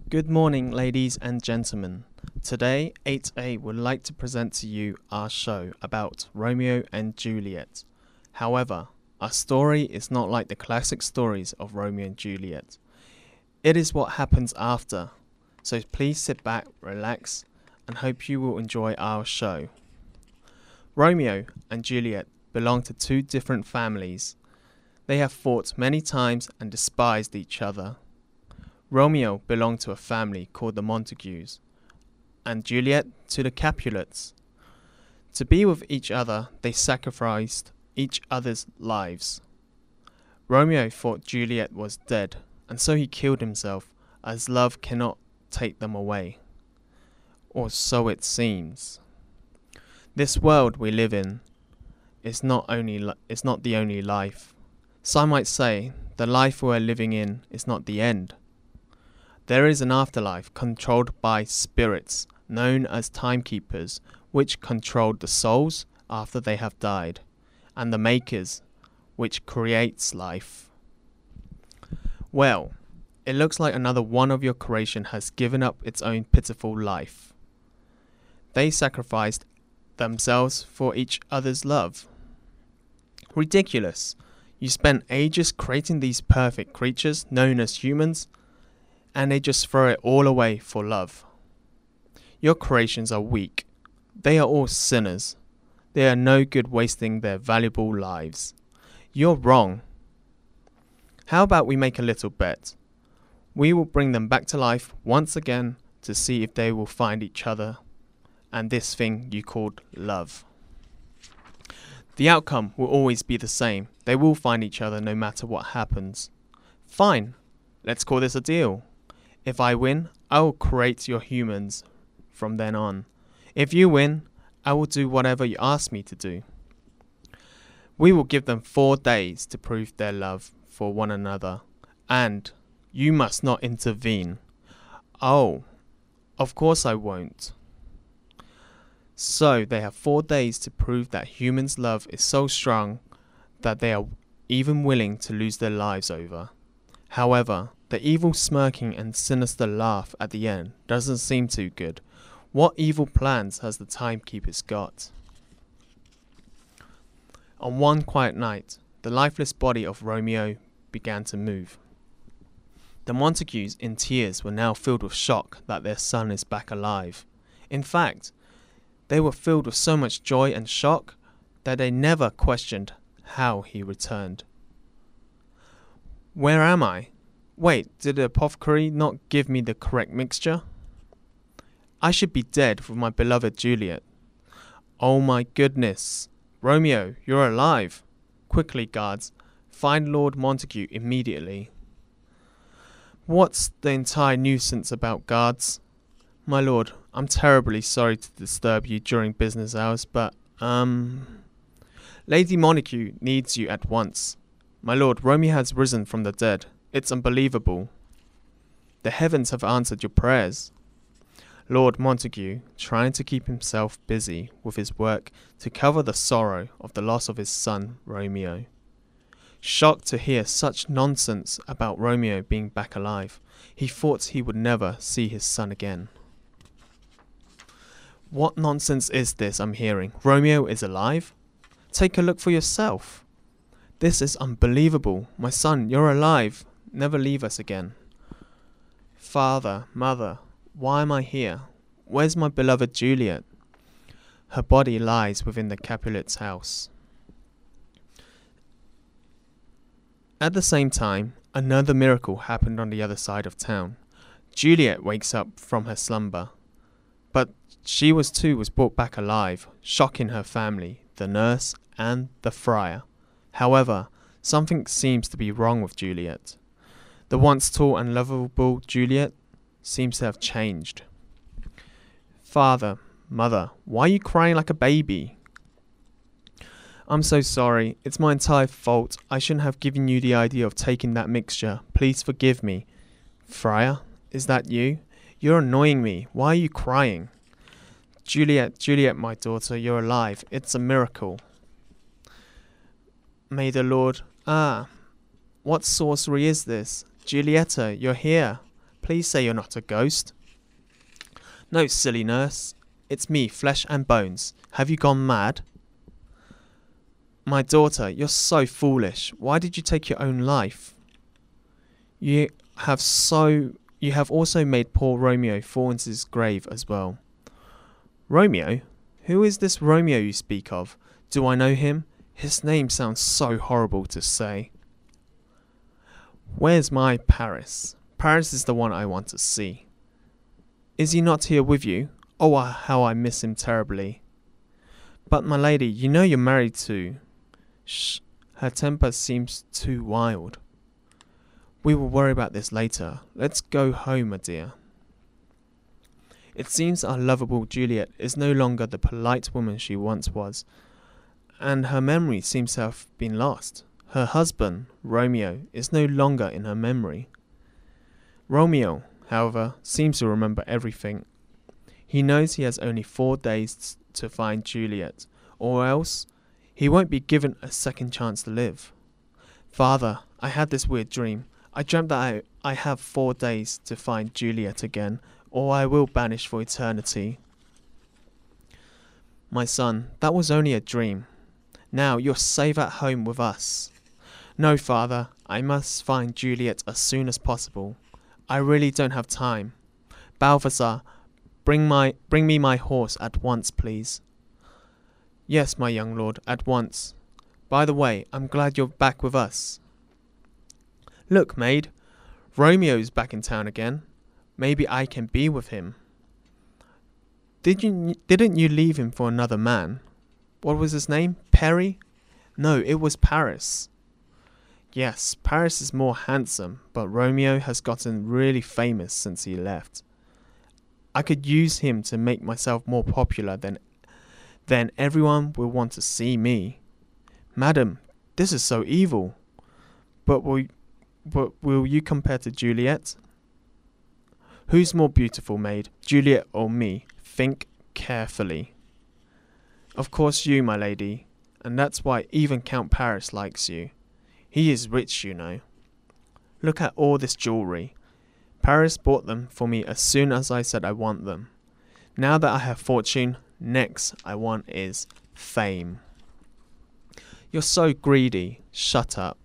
Good morning, ladies and gentlemen. Today, 8A would like to present to you our show about Romeo and Juliet. However, our story is not like the classic stories of Romeo and Juliet. It is what happens after. So please sit back, relax, and hope you will enjoy our show. Romeo and Juliet belong to two different families. They have fought many times and despised each other. Romeo belonged to a family called the Montagues, and Juliet to the Capulets. To be with each other, they sacrificed each other's lives. Romeo thought Juliet was dead, and so he killed himself, as love cannot take them away. Or so it seems. This world we live in is not the only life. Some might say the life we're living in is not the end. There is an afterlife controlled by spirits known as timekeepers, which control the souls after they have died, and the makers, which creates life. Well, it looks like another one of your creation has given up its own pitiful life. They sacrificed themselves for each other's love. Ridiculous! You spent ages creating these perfect creatures known as humans, and they just throw it all away for love. Your creations are weak. They are all sinners. They are no good wasting their valuable lives. You're wrong. How about we make a little bet? We will bring them back to life once again to see if they will find each other and this thing you called love. The outcome will always be the same. They will find each other no matter what happens. Fine, let's call this a deal. If I win, I will create your humans from then on. If you win, I will do whatever you ask me to do. We will give them 4 days to prove their love for one another, and you must not intervene. Oh, of course I won't. So they have 4 days to prove that humans' love is so strong that they are even willing to lose their lives over. However, the evil smirking and sinister laugh at the end doesn't seem too good. What evil plans has the timekeepers got? On one quiet night, the lifeless body of Romeo began to move. The Montagues, in tears, were now filled with shock that their son is back alive. In fact, they were filled with so much joy and shock that they never questioned how he returned. Where am I? Wait, did the apothecary not give me the correct mixture? I should be dead with my beloved Juliet. Oh my goodness. Romeo, you're alive. Quickly, guards, find Lord Montague immediately. What's the entire nuisance about, guards? My lord, I'm terribly sorry to disturb you during business hours, but, Lady Montague needs you at once. My lord, Romeo has risen from the dead. It's unbelievable. The heavens have answered your prayers. Lord Montague, trying to keep himself busy with his work to cover the sorrow of the loss of his son, Romeo. Shocked to hear such nonsense about Romeo being back alive, he thought he would never see his son again. What nonsense is this I'm hearing? Romeo is alive? Take a look for yourself. This is unbelievable. My son, you're alive. Never leave us again. Father, mother, why am I here? Where's my beloved Juliet? Her body lies within the Capulets' house. At the same time, another miracle happened on the other side of town. Juliet wakes up from her slumber, but she was brought back alive, shocking her family, the nurse, and the friar. However, something seems to be wrong with Juliet. The once tall and lovable Juliet seems to have changed. Father, mother, why are you crying like a baby? I'm so sorry. It's my entire fault. I shouldn't have given you the idea of taking that mixture. Please forgive me. Friar, is that you? You're annoying me. Why are you crying? Juliet, my daughter, you're alive. It's a miracle. May the Lord... what sorcery is this? Julietta, you're here. Please say you're not a ghost. No, silly nurse. It's me, flesh and bones. Have you gone mad? My daughter, you're so foolish. Why did you take your own life? You have also made poor Romeo fall into his grave as well. Romeo? Who is this Romeo you speak of? Do I know him? His name sounds so horrible to say. Where's my Paris? Paris is the one I want to see. Is he not here with you? Oh, how I miss him terribly. But my lady, you know you're married to... Shh, her temper seems too wild. We will worry about this later. Let's go home, my dear. It seems our lovable Juliet is no longer the polite woman she once was, and her memory seems to have been lost. Her husband, Romeo, is no longer in her memory. Romeo, however, seems to remember everything. He knows he has only 4 days to find Juliet, or else he won't be given a second chance to live. Father, I had this weird dream. I dreamt that I have 4 days to find Juliet again, or I will vanish for eternity. My son, that was only a dream. Now you're safe at home with us. No, father, I must find Juliet as soon as possible. I really don't have time. Balthazar, bring me my horse at once, please. Yes, my young lord, at once. By the way, I'm glad you're back with us. Look, maid, Romeo's back in town again. Maybe I can be with him. Didn't you leave him for another man? What was his name? Perry? No, it was Paris. Yes, Paris is more handsome, but Romeo has gotten really famous since he left. I could use him to make myself more popular, then everyone will want to see me. Madam, this is so evil. But will you compare to Juliet? Who's more beautiful, maid, Juliet or me? Think carefully. Of course you, my lady, and that's why even Count Paris likes you. He is rich, you know. Look at all this jewellery. Paris bought them for me as soon as I said I want them. Now that I have fortune, next I want is fame. You're so greedy. Shut up.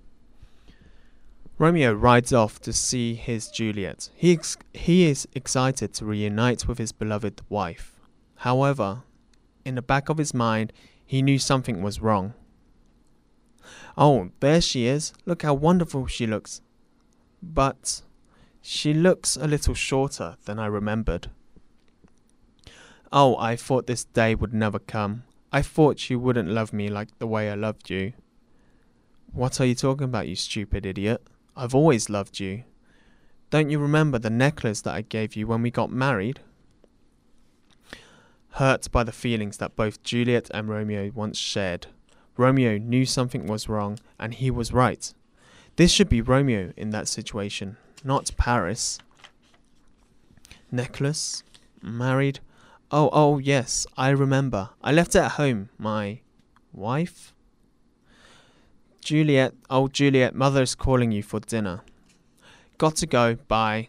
Romeo rides off to see his Juliet. He is excited to reunite with his beloved wife. However, in the back of his mind, he knew something was wrong. Oh, there she is. Look how wonderful she looks. But she looks a little shorter than I remembered. Oh, I thought this day would never come. I thought you wouldn't love me like the way I loved you. What are you talking about, you stupid idiot? I've always loved you. Don't you remember the necklace that I gave you when we got married? Hurt by the feelings that both Juliet and Romeo once shared, Romeo knew something was wrong, and he was right. This should be Romeo in that situation, not Paris. Necklace? Married? Oh, yes, I remember. I left it at home. My wife? Juliet, oh Juliet, mother's calling you for dinner. Got to go, bye.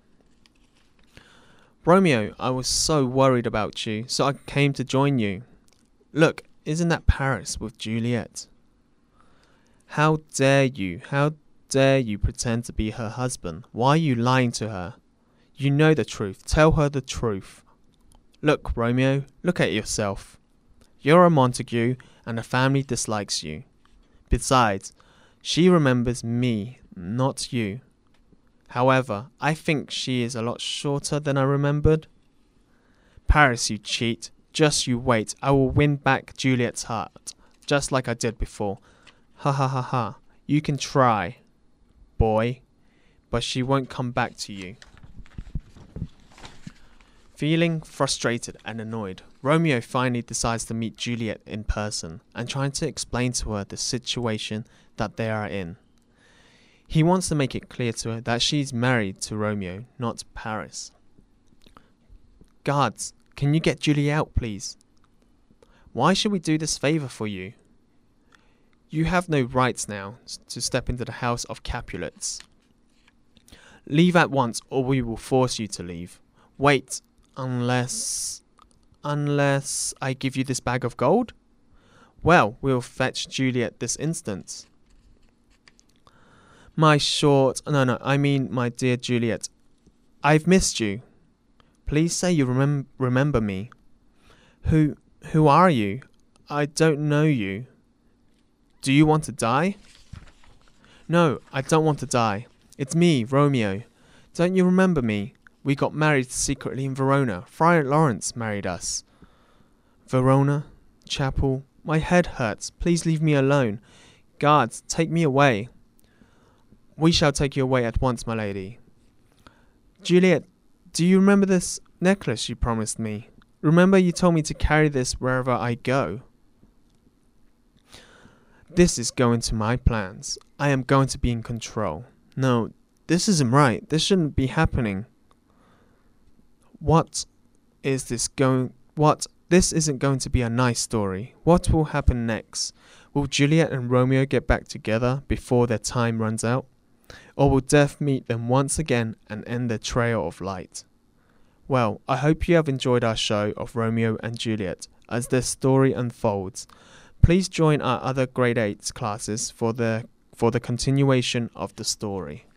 Romeo, I was so worried about you, so I came to join you. Look, isn't that Paris with Juliet? How dare you pretend to be her husband? Why are you lying to her? You know the truth, tell her the truth. Look, Romeo, look at yourself. You're a Montague, and the family dislikes you. Besides, she remembers me, not you. However, I think she is a lot shorter than I remembered. Paris, you cheat. Just you wait. I will win back Juliet's heart, just like I did before. Ha ha ha ha. You can try, boy, but she won't come back to you. Feeling frustrated and annoyed, Romeo finally decides to meet Juliet in person and trying to explain to her the situation that they are in. He wants to make it clear to her that she's married to Romeo, not Paris. Guards, can you get Juliet out, please? Why should we do this favour for you? You have no rights now to step into the house of Capulets. Leave at once, or we will force you to leave. Wait, unless I give you this bag of gold? Well, we'll fetch Juliet this instant. My dear Juliet, I've missed you. Please say you remember me. Who are you? I don't know you. Do you want to die? No, I don't want to die. It's me, Romeo. Don't you remember me? We got married secretly in Verona. Friar Lawrence married us. Verona? Chapel? My head hurts. Please leave me alone. Guards, take me away. We shall take you away at once, my lady. Juliet, do you remember this necklace you promised me? Remember you told me to carry this wherever I go. This is going to my plans. I am going to be in control. No, this isn't right. This shouldn't be happening. This isn't going to be a nice story. What will happen next? Will Juliet and Romeo get back together before their time runs out? Or will death meet them once again and end their trail of light? Well, I hope you have enjoyed our show of Romeo and Juliet as their story unfolds. Please join our other grade 8 classes for the continuation of the story.